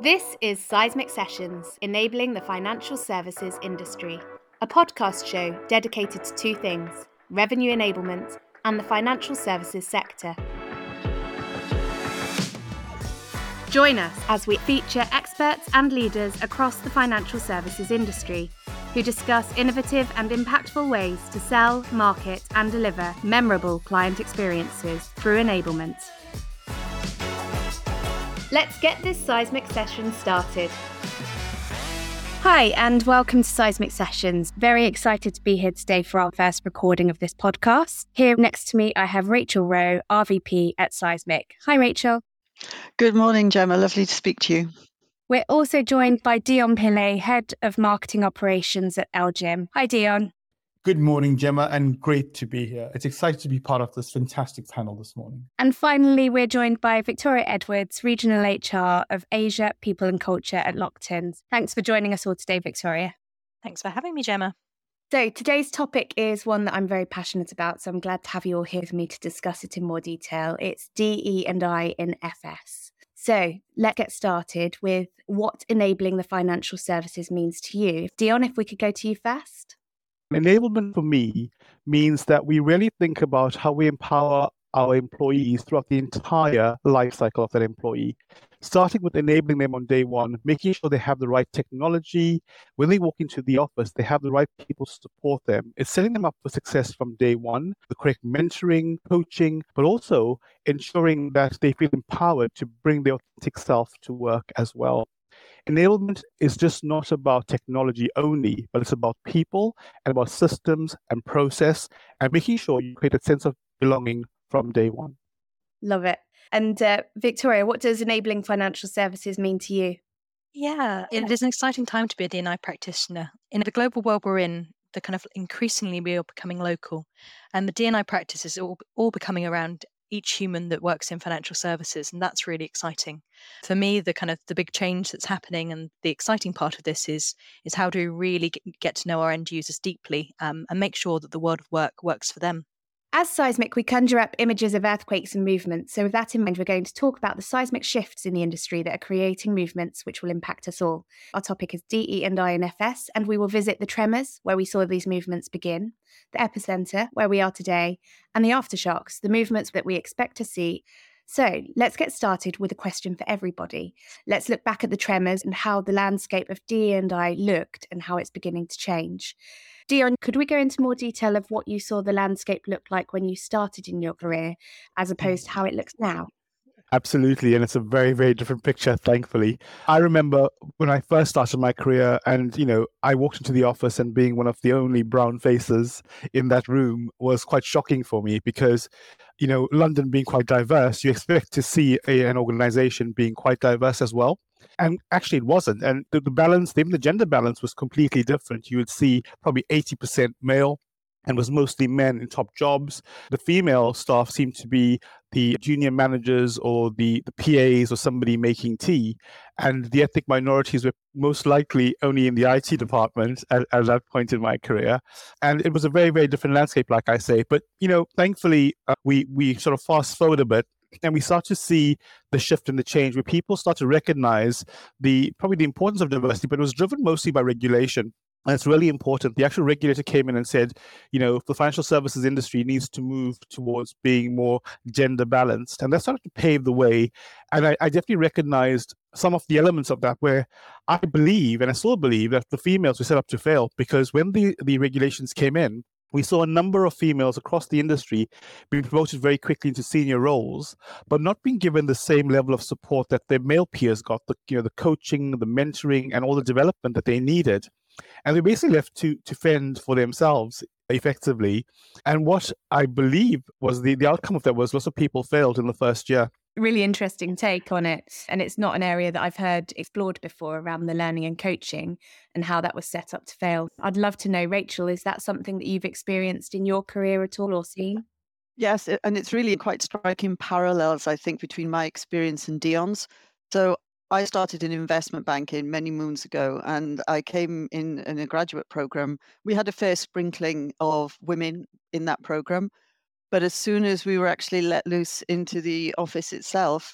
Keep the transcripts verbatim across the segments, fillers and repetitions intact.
This is Seismic Sessions, Enabling the Financial Services Industry, a podcast show dedicated to two things: revenue enablement and the financial services sector. Join us as we feature experts and leaders across the financial services industry who discuss innovative and impactful ways to sell, market, and deliver memorable client experiences through enablement. Let's get this Seismic Session started. Hi, and welcome to Seismic Sessions. Very excited to be here today for our first recording of this podcast. Here next to me, I have Rachel Rowe, R V P at Seismic. Hi, Rachel. Good morning, Gemma. Lovely to speak to you. We're also joined by Dion Pillay, Head of Marketing Operations at LGIM. Hi, Dion. Good morning, Gemma, and great to be here. It's exciting to be part of this fantastic panel this morning. And finally, we're joined by Victoria Edwards, Regional H R of Asia, People and Culture at Lockton. Thanks for joining us all today, Victoria. Thanks for having me, Gemma. So today's topic is one that I'm very passionate about, so I'm glad to have you all here with me to discuss it in more detail. It's D E and I in F S. So let's get started with what enabling the financial services means to you. Dion, if we could go to you first. Enablement for me means that we really think about how we empower our employees throughout the entire life cycle of that employee, starting with enabling them on day one, making sure they have the right technology. When they walk into the office, they have the right people to support them. It's setting them up for success from day one, the correct mentoring, coaching, but also ensuring that they feel empowered to bring their authentic self to work as well. Enablement is just not about technology only, but it's about people and about systems and process and making sure you create a sense of belonging from day one. Love it. And uh, Victoria, what does enabling financial services mean to you? Yeah, it is an exciting time to be a D and I practitioner. In the global world we're in, the kind of increasingly we are becoming local, and the D and I practice is all, all becoming around each human that works in financial services, and that's really exciting. For me, the kind of the big change that's happening and the exciting part of this is is how do we really get to know our end users deeply um, and make sure that the world of work works for them. As Seismic, we conjure up images of earthquakes and movements. So with that in mind, we're going to talk about the seismic shifts in the industry that are creating movements which will impact us all. Our topic is D E and I in F S, and we will visit the tremors, where we saw these movements begin, the epicenter, where we are today, and the aftershocks, the movements that we expect to see. So let's get started with a question for everybody. Let's look back at the tremors and how the landscape of D E and I looked and how it's beginning to change. Dion, could we go into more detail of what you saw the landscape look like when you started in your career, as opposed to how it looks now? Absolutely. And it's a very, very different picture, thankfully. I remember when I first started my career and, you know, I walked into the office and being one of the only brown faces in that room was quite shocking for me because, you know, London being quite diverse, you expect to see a, an organization being quite diverse as well. And actually it wasn't. And the, the balance, even the gender balance was completely different. You would see probably eighty percent male and was mostly men in top jobs. The female staff seemed to be the junior managers or the, the P As or somebody making tea. And the ethnic minorities were most likely only in the I T department at, at that point in my career. And it was a very, very different landscape, like I say. But, you know, thankfully, uh, we, we sort of fast forward a bit and we start to see the shift and the change where people start to recognize the probably the importance of diversity, but it was driven mostly by regulation. And it's really important. The actual regulator came in and said, you know, the financial services industry needs to move towards being more gender balanced. And that started to pave the way. And I, I definitely recognized some of the elements of that where I believe, and I still believe, that the females were set up to fail because when the, the regulations came in, we saw a number of females across the industry being promoted very quickly into senior roles, but not being given the same level of support that their male peers got, the, you know, the coaching, the mentoring, and all the development that they needed. And they basically left to, to fend for themselves effectively. And what I believe was the, the outcome of that was lots of people failed in the first year. Really interesting take on it. And it's not an area that I've heard explored before around the learning and coaching and how that was set up to fail. I'd love to know, Rachel, is that something that you've experienced in your career at all or seen? Yes, and it's really quite striking parallels, I think, between my experience and Dion's. So I started in investment banking many moons ago, and I came in in a graduate program. We had a fair sprinkling of women in that program. But as soon as we were actually let loose into the office itself,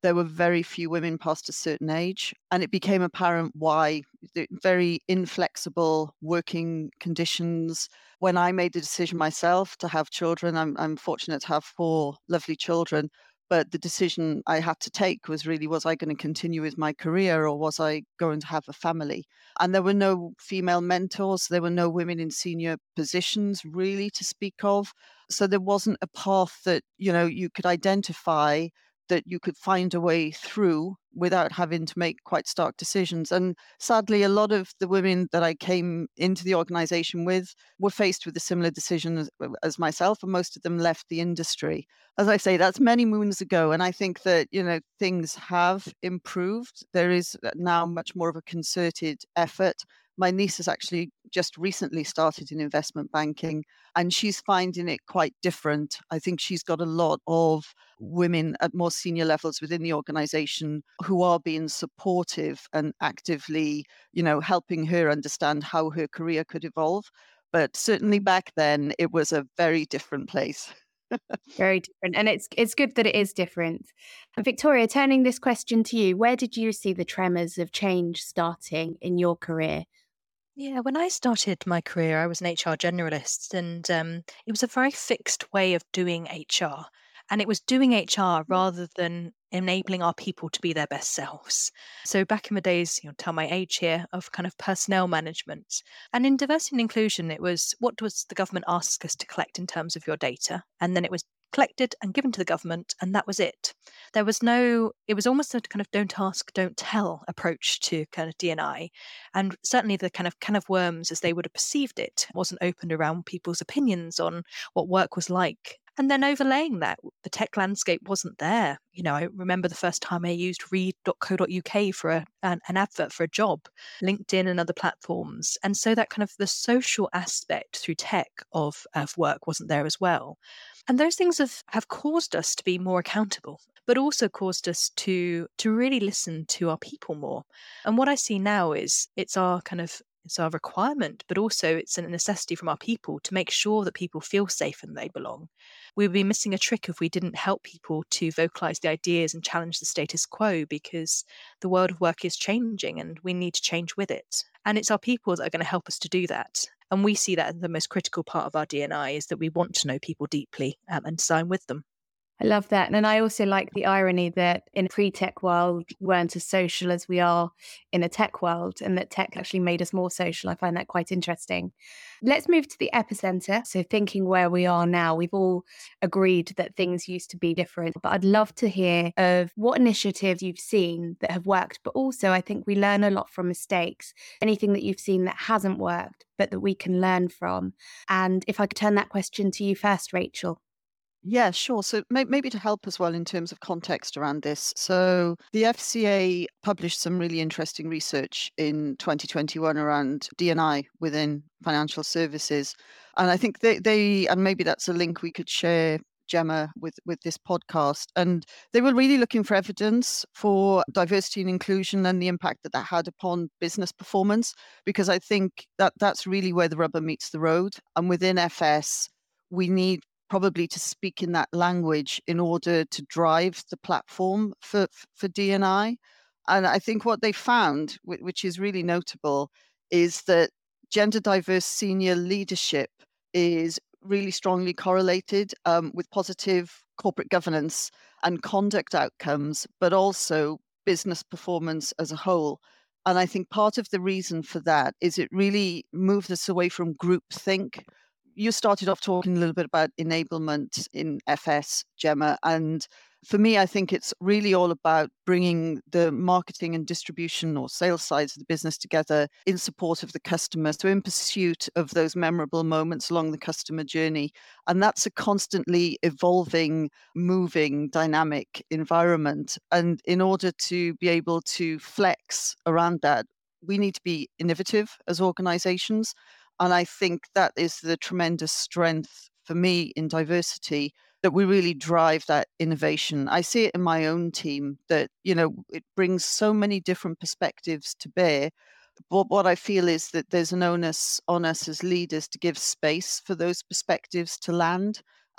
there were very few women past a certain age. And it became apparent why. The very inflexible working conditions. When I made the decision myself to have children, I'm, I'm fortunate to have four lovely children. But the decision I had to take was really, was I going to continue with my career or was I going to have a family? And there were no female mentors. There were no women in senior positions really to speak of. So there wasn't a path that, you know, you could identify that you could find a way through without having to make quite stark decisions. And sadly, a lot of the women that I came into the organization with were faced with a similar decision as, as myself, and most of them left the industry. As I say, that's many moons ago. And I think that, you know, things have improved. There is now much more of a concerted effort. My niece has actually just recently started in investment banking, and she's finding it quite different. I think she's got a lot of women at more senior levels within the organization who are being supportive and actively, you know, helping her understand how her career could evolve. But certainly back then, it was a very different place. Very different. And it's it's good that it is different. And Victoria, turning this question to you, where did you see the tremors of change starting in your career? Yeah, when I started my career, I was an H R generalist, and um, it was a very fixed way of doing H R. And it was doing H R rather than enabling our people to be their best selves. So back in the days, you know, tell my age here, of kind of personnel management. And in diversity and inclusion, it was, what does the government ask us to collect in terms of your data? And then it was collected and given to the government, and that was it. There was no, it was almost a kind of don't ask, don't tell approach to kind of D and I. And certainly the kind of can of worms, as they would have perceived it, wasn't opened around people's opinions on what work was like. And then overlaying that, the tech landscape wasn't there. You know, I remember the first time I used read dot co dot U K for a, an, an advert for a job, LinkedIn and other platforms. And so that kind of the social aspect through tech of, of work wasn't there as well. And those things have, have caused us to be more accountable, but also caused us to to really listen to our people more. And what I see now is it's our kind of it's our requirement, but also it's a necessity from our people to make sure that people feel safe and they belong. We would be missing a trick if we didn't help people to vocalize the ideas and challenge the status quo, because the world of work is changing and we need to change with it. And it's our people that are going to help us to do that. And we see that as the most critical part of our D and I, is that we want to know people deeply um, and design with them. I love that. And I also like the irony that in a pre-tech world, we weren't as social as we are in a tech world, and that tech actually made us more social. I find that quite interesting. Let's move to the epicenter. So thinking where we are now, we've all agreed that things used to be different, but I'd love to hear of what initiatives you've seen that have worked, but also I think we learn a lot from mistakes. Anything that you've seen that hasn't worked, but that we can learn from. And if I could turn that question to you first, Rachel. Yeah, sure. So may- maybe to help as well in terms of context around this. So the F C A published some really interesting research in twenty twenty-one around D and I within financial services. And I think they, they and maybe that's a link we could share, Gemma, with, with this podcast. And they were really looking for evidence for diversity and inclusion and the impact that that had upon business performance, because I think that that's really where the rubber meets the road. And within F S, we need probably to speak in that language in order to drive the platform for, for D and I. And I think what they found, which is really notable, is that gender diverse senior leadership is really strongly correlated um, with positive corporate governance and conduct outcomes, but also business performance as a whole. And I think part of the reason for that is it really moved us away from groupthink. You started off talking a little bit about enablement in F S, Gemma. And for me, I think it's really all about bringing the marketing and distribution or sales sides of the business together in support of the customer. So in pursuit of those memorable moments along the customer journey. And that's a constantly evolving, moving, dynamic environment. And in order to be able to flex around that, we need to be innovative as organizations. And I think that is the tremendous strength for me in diversity, that we really drive that innovation. I see it in my own team that, you know, it brings so many different perspectives to bear. But what I feel is that there's an onus on us as leaders to give space for those perspectives to land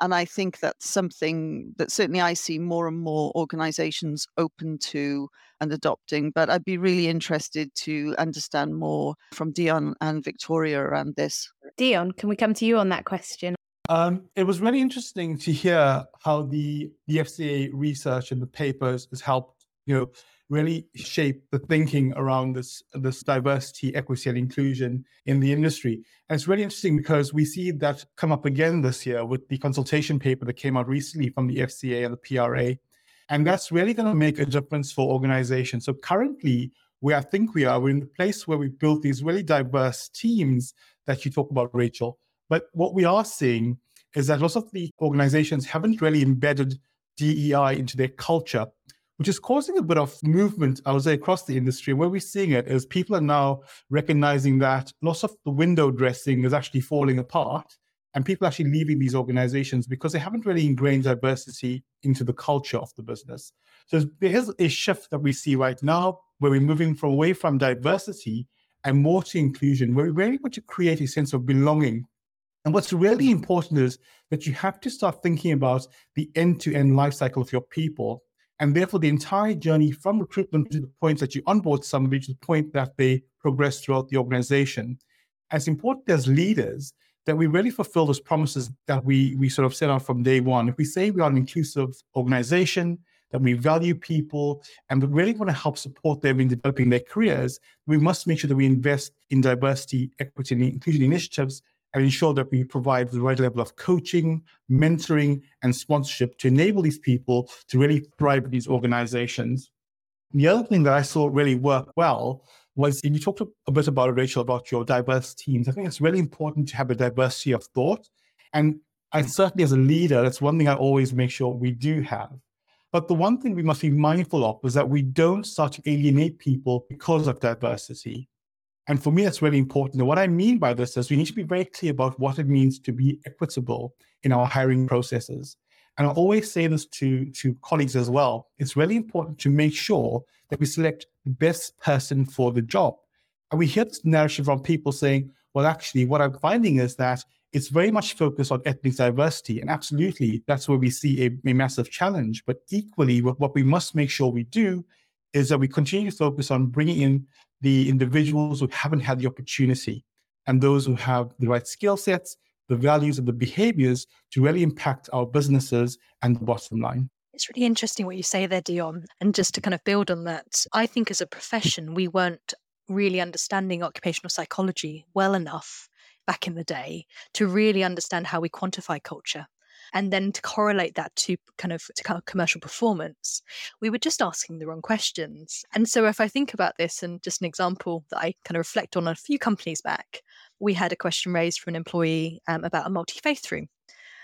And I think that's something that certainly I see more and more organizations open to and adopting. But I'd be really interested to understand more from Dion and Victoria around this. Dion, can we come to you on that question? Um, it was really interesting to hear how the, the F C A research and the papers has helped, you know, really shape the thinking around this, this diversity, equity, and inclusion in the industry. And it's really interesting because we see that come up again this year with the consultation paper that came out recently from the F C A and the P R A. And that's really going to make a difference for organizations. So currently, where I think we are, we're in the place where we've built these really diverse teams that you talk about, Rachel. But what we are seeing is that lots of the organizations haven't really embedded D E I into their culture, which is causing a bit of movement, I would say, across the industry. Where we're seeing it is people are now recognizing that lots of the window dressing is actually falling apart, and people are actually leaving these organizations because they haven't really ingrained diversity into the culture of the business. So there is a shift that we see right now where we're moving from away from diversity and more to inclusion, where we really want to create a sense of belonging. And what's really important is that you have to start thinking about the end-to-end life cycle of your people, and therefore the entire journey from recruitment to the point that you onboard somebody to the point that they progress throughout the organization. As important as leaders, that we really fulfill those promises that we, we sort of set out from day one. If we say we are an inclusive organization, that we value people, and we really want to help support them in developing their careers, we must make sure that we invest in diversity, equity, and inclusion initiatives and ensure that we provide the right level of coaching, mentoring, and sponsorship to enable these people to really thrive in these organizations. The other thing that I saw really work well was, and you talked a bit about it, Rachel, about your diverse teams. I think it's really important to have a diversity of thought. And I certainly, as a leader, that's one thing I always make sure we do have. But the one thing we must be mindful of is that we don't start to alienate people because of diversity. And for me, that's really important. And what I mean by this is we need to be very clear about what it means to be equitable in our hiring processes. And I always say this to, to colleagues as well. It's really important to make sure that we select the best person for the job. And we hear this narrative from people saying, well, actually, what I'm finding is that it's very much focused on ethnic diversity. And absolutely, that's where we see a, a massive challenge. But equally, what we must make sure we do is that we continue to focus on bringing in the individuals who haven't had the opportunity and those who have the right skill sets, the values, and the behaviors to really impact our businesses and the bottom line. It's really interesting what you say there, Dion. And just to kind of build on that, I think as a profession, we weren't really understanding occupational psychology well enough back in the day to really understand how we quantify culture. And then to correlate that to kind of to kind of commercial performance, we were just asking the wrong questions. And so if I think about this, and just an example that I kind of reflect on a few companies back, we had a question raised from an employee um, about a multi-faith room.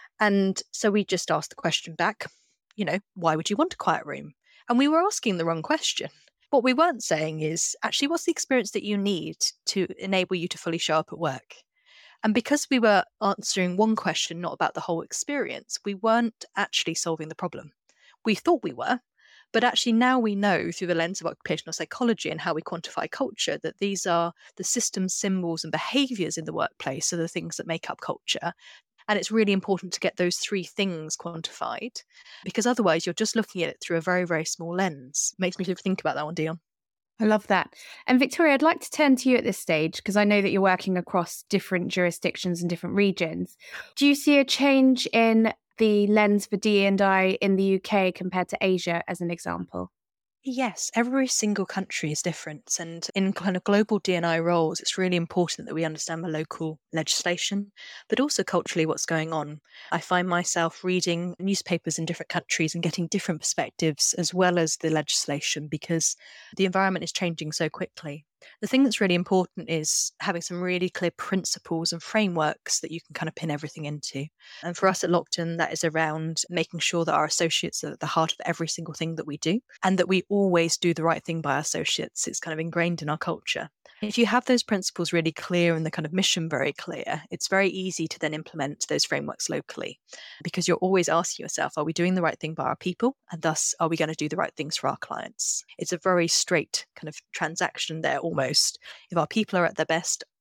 And so we just asked the question back, you know, why would you want a quiet room? And we were asking the wrong question. What we weren't saying is, actually, what's the experience that you need to enable you to fully show up at work? And because we were answering one question, not about the whole experience, we weren't actually solving the problem. We thought we were, but actually now we know through the lens of occupational psychology and how we quantify culture that these are the systems, symbols, and behaviors in the workplace are the things that make up culture. And it's really important to get those three things quantified, because otherwise you're just looking at it through a very, very small lens. Makes me think about that one, Dion. I love that. And Victoria, I'd like to turn to you at this stage, because I know that you're working across different jurisdictions and different regions. Do you see a change in the lens for D E and I in the U K compared to Asia, as an example? Yes, every single country is different. And in kind of global D and I roles, it's really important that we understand the local legislation, but also culturally what's going on. I find myself reading newspapers in different countries and getting different perspectives as well as the legislation, because the environment is changing so quickly. The thing that's really important is having some really clear principles and frameworks that you can kind of pin everything into. And for us at Lockton, that is around making sure that our associates are at the heart of every single thing that we do, and that we always do the right thing by our associates. It's kind of ingrained in our culture. If you have those principles really clear and the kind of mission very clear, it's very easy to then implement those frameworks locally, because you're always asking yourself, are we doing the right thing by our people? And thus, are we going to do the right things for our clients? It's a very straight kind of transaction there almost. If our people are at their best,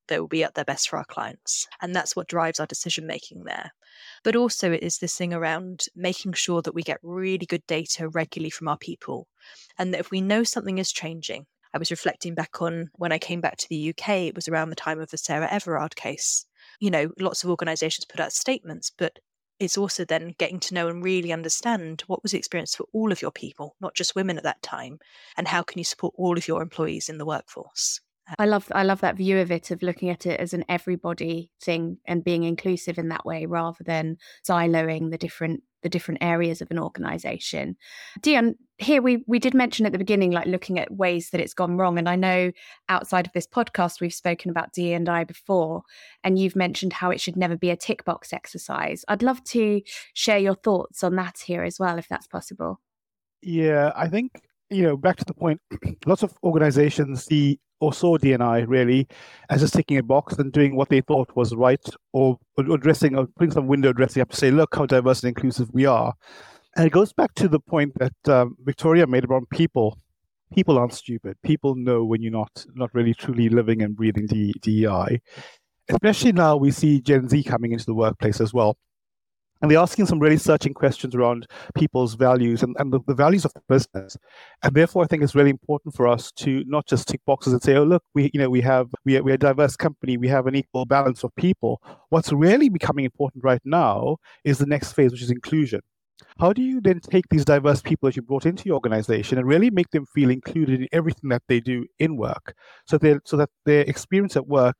that will be at their best for our clients. And that's what drives our decision making there. But also it is this thing around making sure that we get really good data regularly from our people. And that if we know something is changing, I was reflecting back on when I came back to the U K, it was around the time of the Sarah Everard case. You know, lots of organisations put out statements, but it's also then getting to know and really understand what was the experience for all of your people, not just women at that time, and how can you support all of your employees in the workforce. I love I love that view of it, of looking at it as an everybody thing and being inclusive in that way rather than siloing the different the different areas of an organisation. Dion, here we we did mention at the beginning, like looking at ways that it's gone wrong. And I know outside of this podcast, we've spoken about D E and I before, and you've mentioned how it should never be a tick box exercise. I'd love to share your thoughts on that here as well, if that's possible. Yeah, I think, you know, back to the point, lots of organizations see or saw D and I really as just ticking a box and doing what they thought was right, or addressing or putting some window dressing up to say, look how diverse and inclusive we are. And it goes back to the point that um, Victoria made about people. People aren't stupid. People know when you're not not really truly living and breathing D E I. Especially now we see Gen Z coming into the workplace as well. And they're asking some really searching questions around people's values and, and the, the values of the business. And therefore, I think it's really important for us to not just tick boxes and say, oh, look, we you know we have we are, we're a diverse company, we have an equal balance of people. What's really becoming important right now is the next phase, which is inclusion. How do you then take these diverse people that you brought into your organization and really make them feel included in everything that they do in work, so they so that their experience at work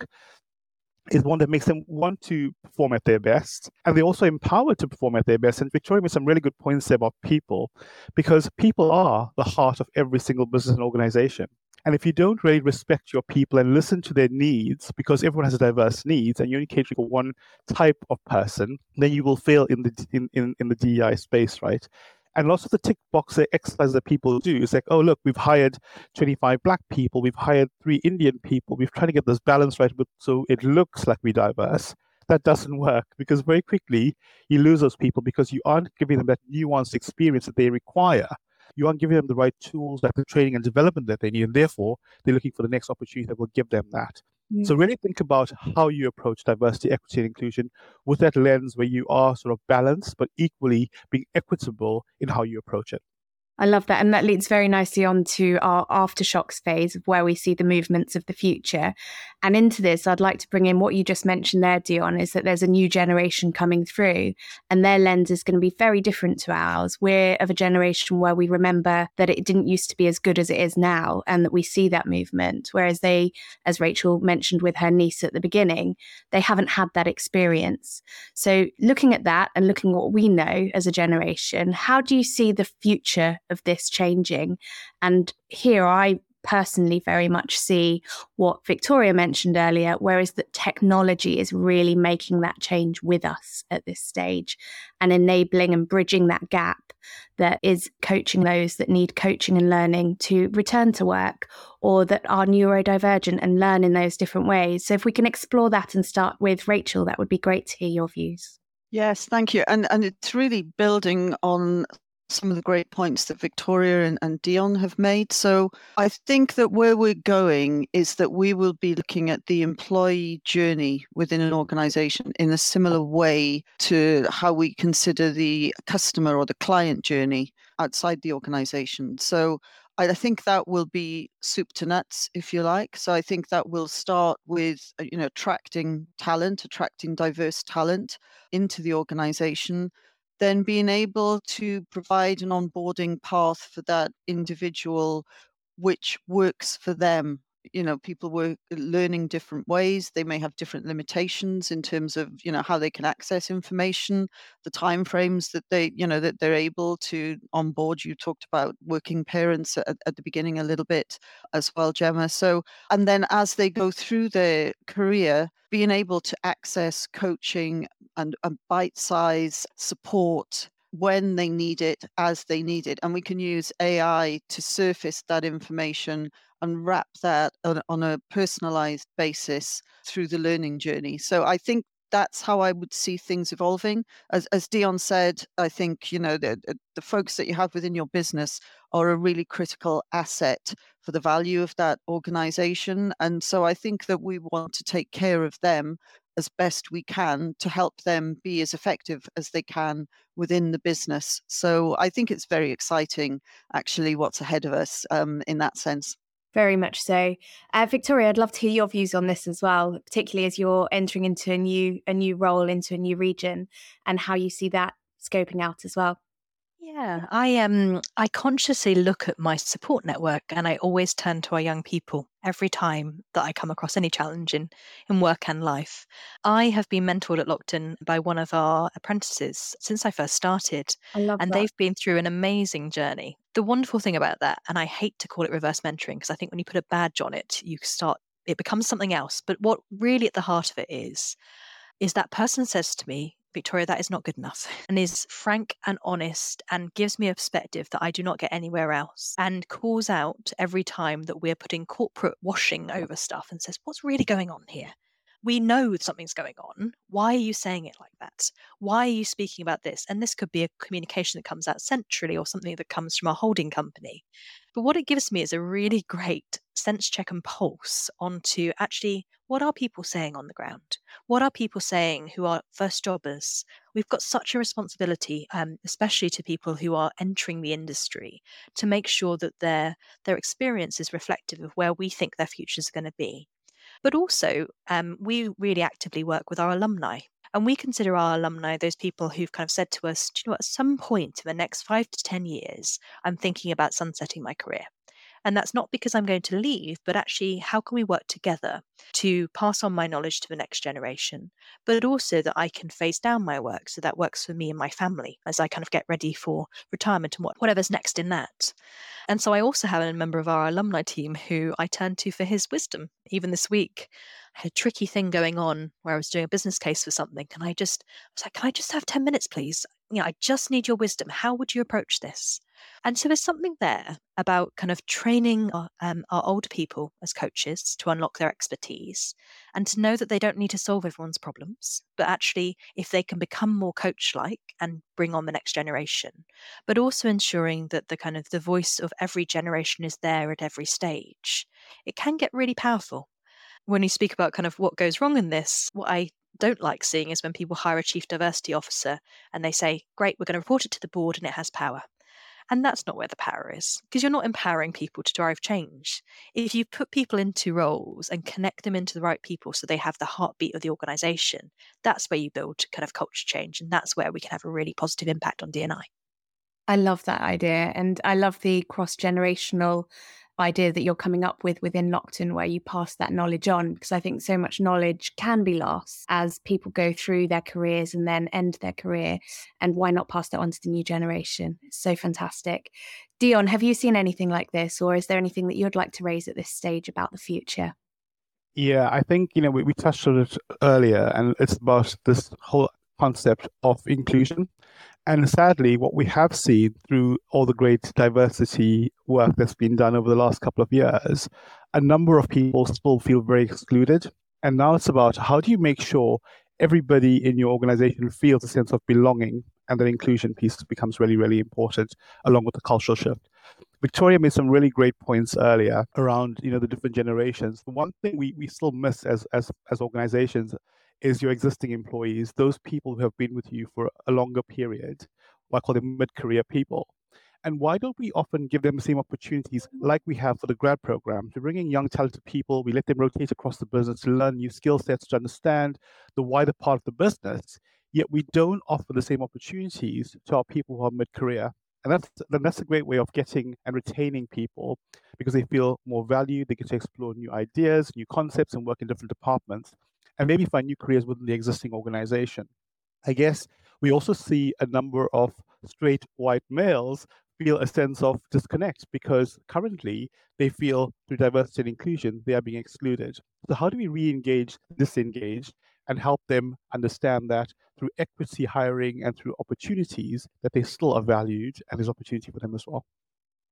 is one that makes them want to perform at their best, and they're also empowered to perform at their best. And Victoria made some really good points there about people, because people are the heart of every single business and organization. And if you don't really respect your people and listen to their needs, because everyone has diverse needs and you're only catering for one type of person, then you will fail in the in, in, in the D E I space, right? And lots of the tick box exercises that people do is like, oh, look, we've hired twenty-five black people, we've hired three Indian people, we've tried to get this balance right with, so it looks like we're diverse. That doesn't work, because very quickly you lose those people because you aren't giving them that nuanced experience that they require. You aren't giving them the right tools, like the training and development that they need, and therefore they're looking for the next opportunity that will give them that. Mm. So really think about how you approach diversity, equity, and inclusion with that lens where you are sort of balanced, but equally being equitable in how you approach it. I love that. And that leads very nicely on to our aftershocks phase of where we see the movements of the future. And into this, I'd like to bring in what you just mentioned there, Dion, is that there's a new generation coming through and their lens is going to be very different to ours. We're of a generation where we remember that it didn't used to be as good as it is now, and that we see that movement. Whereas they, as Rachel mentioned with her niece at the beginning, they haven't had that experience. So looking at that and looking at what we know as a generation, how do you see the future of this changing? And here I personally very much see what Victoria mentioned earlier, whereas that technology is really making that change with us at this stage and enabling and bridging that gap that is coaching those that need coaching and learning to return to work, or that are neurodivergent and learn in those different ways. So if we can explore that and start with Rachel, that would be great to hear your views. Yes, thank you. And and it's really building on some of the great points that Victoria and, and Dion have made. So I think that where we're going is that we will be looking at the employee journey within an organization in a similar way to how we consider the customer or the client journey outside the organization. So I think that will be soup to nuts, if you like. So I think that will start with, you know, attracting talent, attracting diverse talent into the organization, then being able to provide an onboarding path for that individual which works for them. You know, people were learning different ways. They may have different limitations in terms of, you know, how they can access information, the timeframes that they, you know, that they're able to onboard. You talked about working parents at, at the beginning a little bit as well, Gemma. So, and then as they go through their career, being able to access coaching and, and bite-size support when they need it, as they need it. And we can use A I to surface that information and wrap that on, on a personalized basis through the learning journey. So I think that's how I would see things evolving. As as Dion said, I think, you know, the the folks that you have within your business are a really critical asset for the value of that organization. And so I think that we want to take care of them as best we can to help them be as effective as they can within the business. So I think it's very exciting, actually, what's ahead of us um, in that sense. Very much so. Uh, Victoria, I'd love to hear your views on this as well, particularly as you're entering into a new a new role, into a new region, and how you see that scoping out as well. Yeah, I um I consciously look at my support network, and I always turn to our young people every time that I come across any challenge in, in work and life. I have been mentored at Lockton by one of our apprentices since I first started, I love and that. they've been through an amazing journey. The wonderful thing about that, and I hate to call it reverse mentoring because I think when you put a badge on it, you start it becomes something else. But what really at the heart of it is, is that person says to me, Victoria, that is not good enough, and is frank and honest and gives me a perspective that I do not get anywhere else, and calls out every time that we're putting corporate washing over stuff and says, what's really going on here? We know something's going on. Why are you saying it like that? Why are you speaking about this? And this could be a communication that comes out centrally or something that comes from our holding company. But what it gives me is a really great sense check and pulse onto actually what are people saying on the ground? What are people saying who are first jobbers? We've got such a responsibility, um, especially to people who are entering the industry, to make sure that their their experience is reflective of where we think their futures are going to be. But also, um, we really actively work with our alumni. And we consider our alumni those people who've kind of said to us, do you know what, at some point in the next five to ten years, I'm thinking about sunsetting my career. And that's not because I'm going to leave, but actually, how can we work together to pass on my knowledge to the next generation, but also that I can phase down my work so that works for me and my family as I kind of get ready for retirement and whatever's next in that. And so I also have a member of our alumni team who I turn to for his wisdom. Even this week, I had a tricky thing going on where I was doing a business case for something. And I just I was like, can I just have ten minutes, please? You know, I just need your wisdom. How would you approach this? And so there's something there about kind of training our, um, our older people as coaches to unlock their expertise and to know that they don't need to solve everyone's problems, but actually if they can become more coach-like and bring on the next generation, but also ensuring that the kind of the voice of every generation is there at every stage, it can get really powerful. When you speak about kind of what goes wrong in this, what I don't like seeing is when people hire a chief diversity officer and they say, great, we're going to report it to the board and it has power. And that's not where the power is, because you're not empowering people to drive change. If you put people into roles and connect them into the right people so they have the heartbeat of the organization, that's where you build kind of culture change. And that's where we can have a really positive impact on D and I. I love that idea. And I love the cross-generational idea that you're coming up with within Lockton, where you pass that knowledge on, because I think so much knowledge can be lost as people go through their careers and then end their career. And why not pass that on to the new generation? It's so fantastic. Dion, have you seen anything like this, or is there anything that you'd like to raise at this stage about the future? Yeah, I think, you know, we, we touched on it earlier, and it's about this whole concept of inclusion. And sadly, what we have seen through all the great diversity work that's been done over the last couple of years, a number of people still feel very excluded. And now it's about how do you make sure everybody in your organization feels a sense of belonging, and that inclusion piece becomes really, really important along with the cultural shift. Victoria made some really great points earlier around, you know, the different generations. The one thing we, we still miss as, as, as organizations is your existing employees, those people who have been with you for a longer period. I call them mid-career people. And why don't we often give them the same opportunities like we have for the grad program, to bring in young talented people? We let them rotate across the business to learn new skill sets, to understand the wider part of the business, yet we don't offer the same opportunities to our people who are mid-career. And that's, that's a great way of getting and retaining people, because they feel more valued, they get to explore new ideas, new concepts, and work in different departments, and maybe find new careers within the existing organization. I guess we also see a number of straight white males feel a sense of disconnect, because currently they feel through diversity and inclusion they are being excluded. So how do we re-engage disengaged and help them understand that through equity hiring and through opportunities that they still are valued and there's opportunity for them as well?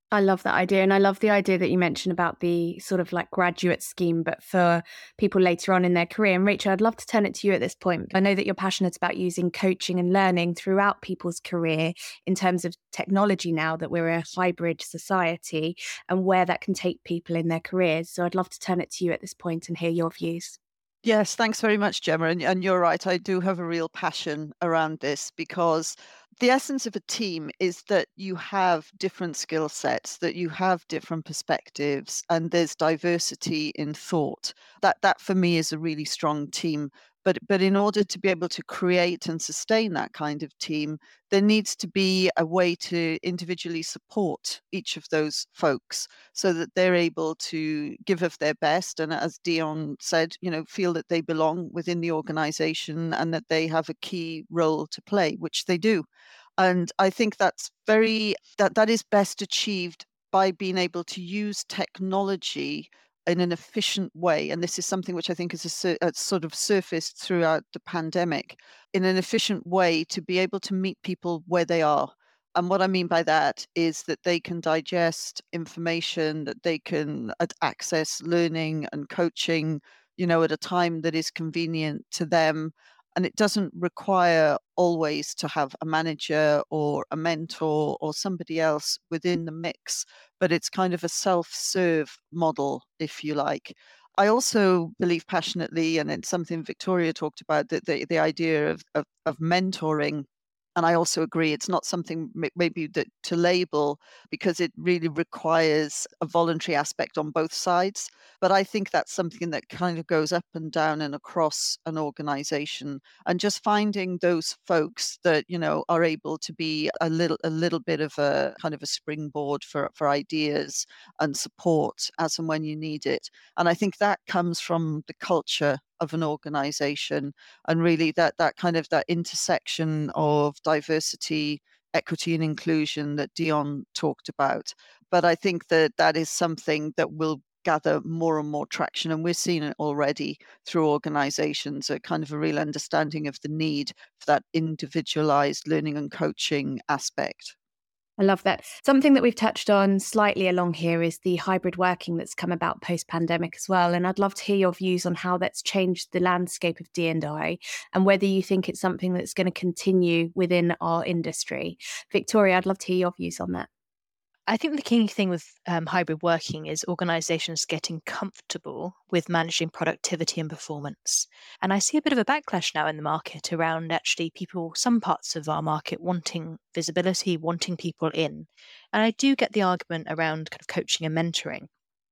I love that idea. And I love the idea that you mentioned about the sort of like graduate scheme, but for people later on in their career. And Rachel, I'd love to turn it to you at this point. I know that you're passionate about using coaching and learning throughout people's career in terms of technology now that we're a hybrid society and where that can take people in their careers. So I'd love to turn it to you at this point and hear your views. Yes, thanks very much, Gemma. And, and you're right, I do have a real passion around this because the essence of a team is that you have different skill sets, that you have different perspectives, and there's diversity in thought. That that for me is a really strong team. But but in order to be able to create and sustain that kind of team, there needs to be a way to individually support each of those folks so that they're able to give of their best. And as Dion said, you know, feel that they belong within the organization and that they have a key role to play, which they do. And I think that's very, that, that is best achieved by being able to use technology in an efficient way. And this is something which I think is a, a sort of surfaced throughout the pandemic, in an efficient way to be able to meet people where they are. And what I mean by that is that they can digest information, that they can access learning and coaching, you know, at a time that is convenient to them. And it doesn't require always to have a manager or a mentor or somebody else within the mix, but it's kind of a self-serve model, if you like. I also believe passionately, and it's something Victoria talked about, that the, the idea of, of, of mentoring. And I also agree, it's not something maybe that to label because it really requires a voluntary aspect on both sides. But I think that's something that kind of goes up and down and across an organization, and just finding those folks that, you know, are able to be a little a little bit of a kind of a springboard for, for ideas and support as and when you need it. And I think that comes from the culture of an organization, and really that that kind of that intersection of diversity, equity and inclusion that Dion talked about. But I think that that is something that will gather more and more traction, and we're seeing it already through organizations, a kind of a real understanding of the need for that individualized learning and coaching aspect. I love that. Something that we've touched on slightly along here is the hybrid working that's come about post-pandemic as well. And I'd love to hear your views on how that's changed the landscape of D and I and whether you think it's something that's going to continue within our industry. Victoria, I'd love to hear your views on that. I think the key thing with um, hybrid working is organizations getting comfortable with managing productivity and performance. And I see a bit of a backlash now in the market around actually people, some parts of our market wanting visibility, wanting people in. And I do get the argument around kind of coaching and mentoring.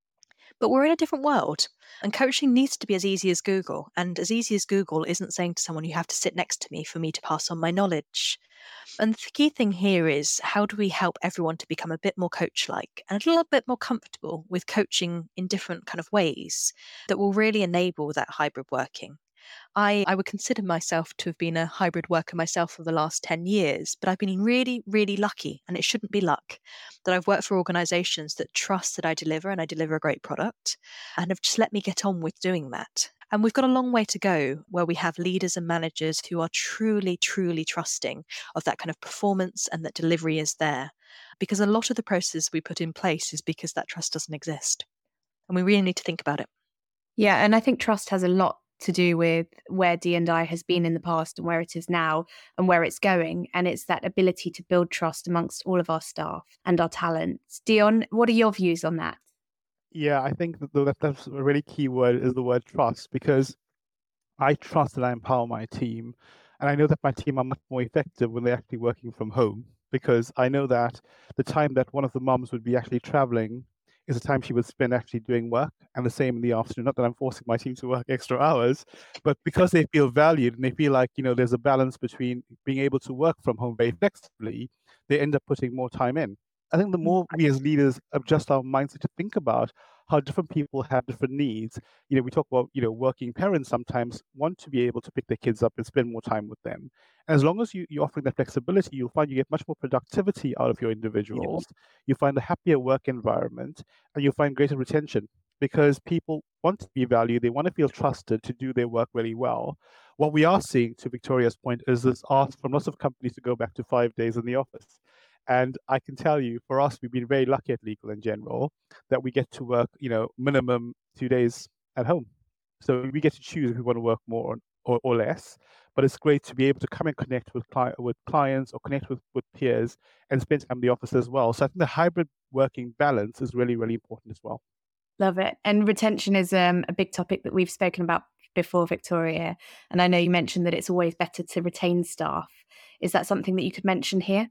But we're in a different world, and coaching needs to be as easy as Google. And as easy as Google isn't saying to someone, you have to sit next to me for me to pass on my knowledge. And the key thing here is, how do we help everyone to become a bit more coach-like and a little bit more comfortable with coaching in different kind of ways that will really enable that hybrid working? I, I would consider myself to have been a hybrid worker myself for the last ten years, but I've been really, really lucky, and it shouldn't be luck, that I've worked for organizations that trust that I deliver and I deliver a great product and have just let me get on with doing that. And we've got a long way to go where we have leaders and managers who are truly, truly trusting of that kind of performance and that delivery is there. Because a lot of the processes we put in place is because that trust doesn't exist. And we really need to think about it. Yeah, and I think trust has a lot to do with where D and I has been in the past and where it is now and where it's going. And it's that ability to build trust amongst all of our staff and our talents. Dion, what are your views on that? Yeah, I think that that's a really key word is the word trust, because I trust that I empower my team. And I know that my team are much more effective when they're actually working from home, because I know that the time that one of the moms would be actually traveling is the time she would spend actually doing work, and the same in the afternoon. Not that I'm forcing my team to work extra hours, but because they feel valued and they feel like, you know, there's a balance between being able to work from home very flexibly, they end up putting more time in. I think the more we as leaders adjust our mindset to think about how different people have different needs, you know, we talk about, you know, working parents sometimes want to be able to pick their kids up and spend more time with them. And as long as you, you're offering that flexibility, you'll find you get much more productivity out of your individuals. You find a happier work environment, and you'll find greater retention, because people want to be valued. They want to feel trusted to do their work really well. What we are seeing, to Victoria's point, is this ask from lots of companies to go back to five days in the office. And I can tell you, for us, we've been very lucky at Legal in General that we get to work, you know, minimum two days at home. So we get to choose if we want to work more or, or less. But it's great to be able to come and connect with cli- with clients or connect with, with peers and spend time in the office as well. So I think the hybrid working balance is really, really important as well. Love it. And retention is um, a big topic that we've spoken about before, Victoria. And I know you mentioned that it's always better to retain staff. Is that something that you could mention here?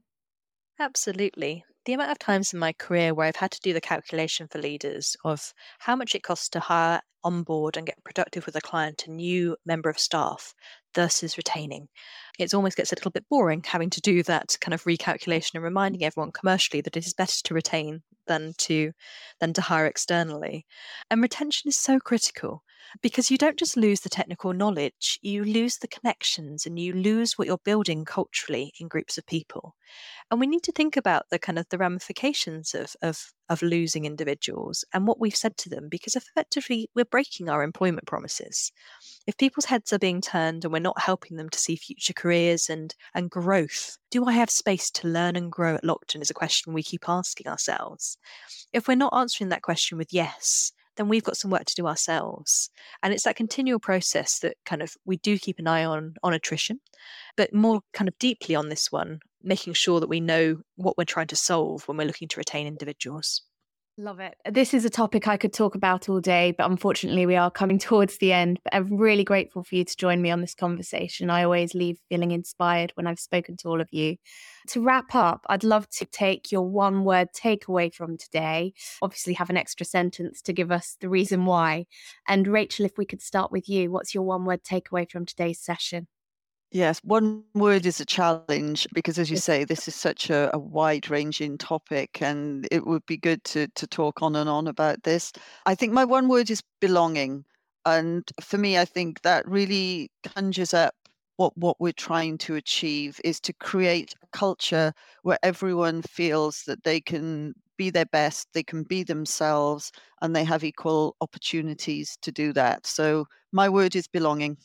Absolutely. The amount of times in my career where I've had to do the calculation for leaders of how much it costs to hire, onboard, and get productive with a client a new member of staff versus retaining. It almost gets a little bit boring having to do that kind of recalculation and reminding everyone commercially that it is better to retain than to than to hire externally. And retention is so critical because you don't just lose the technical knowledge, you lose the connections and you lose what you're building culturally in groups of people. And we need to think about the kind of the ramifications of, of, of losing individuals and what we've said to them, because effectively we're breaking our employment promises. If people's heads are being turned and we're not helping them to see future careers and, and growth, do I have space to learn and grow at Lockton is a question we keep asking ourselves. If we're not answering that question with yes, then we've got some work to do ourselves. And it's that continual process that kind of we do keep an eye on on attrition, but more kind of deeply on this one, making sure that we know what we're trying to solve when we're looking to retain individuals. Love it. This is a topic I could talk about all day, but unfortunately we are coming towards the end. But I'm really grateful for you to join me on this conversation. I always leave feeling inspired when I've spoken to all of you. To wrap up, I'd love to take your one word takeaway from today. Obviously have an extra sentence to give us the reason why. And Rachel, if we could start with you, what's your one word takeaway from today's session? Yes, one word is a challenge because, as you say, this is such a, a wide-ranging topic and it would be good to, to talk on and on about this. I think my one word is belonging. And for me, I think that really conjures up what, what we're trying to achieve is to create a culture where everyone feels that they can be their best, they can be themselves, and they have equal opportunities to do that. So my word is belonging.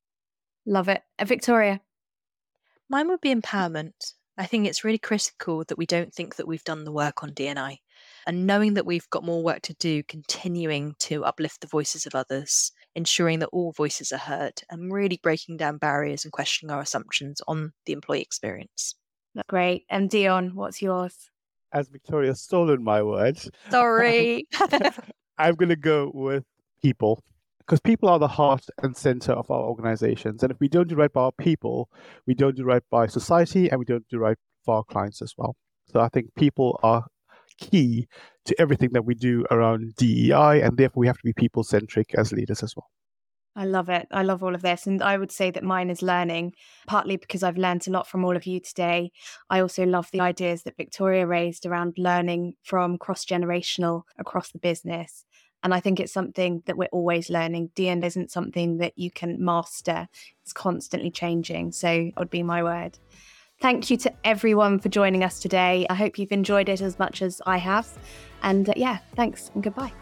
Love it. Uh, Victoria? Mine would be empowerment. I think it's really critical that we don't think that we've done the work on D and I. And knowing that we've got more work to do, continuing to uplift the voices of others, ensuring that all voices are heard, and really breaking down barriers and questioning our assumptions on the employee experience. That's great. And Dion, what's yours? As Victoria's stolen my words, Sorry. I'm going to go with people. Because people are the heart and center of our organizations. And if we don't do right by our people, we don't do right by society and we don't do right for our clients as well. So I think people are key to everything that we do around D E I, and therefore we have to be people-centric as leaders as well. I love it. I love all of this. And I would say that mine is learning, partly because I've learned a lot from all of you today. I also love the ideas that Victoria raised around learning from cross-generational across the business. And I think it's something that we're always learning. D and I isn't something that you can master. It's constantly changing. So that would be my word. Thank you to everyone for joining us today. I hope you've enjoyed it as much as I have. And uh, yeah, thanks and goodbye.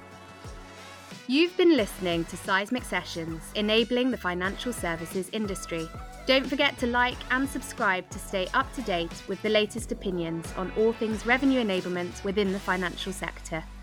You've been listening to Seismic Sessions, enabling the financial services industry. Don't forget to like and subscribe to stay up to date with the latest opinions on all things revenue enablement within the financial sector.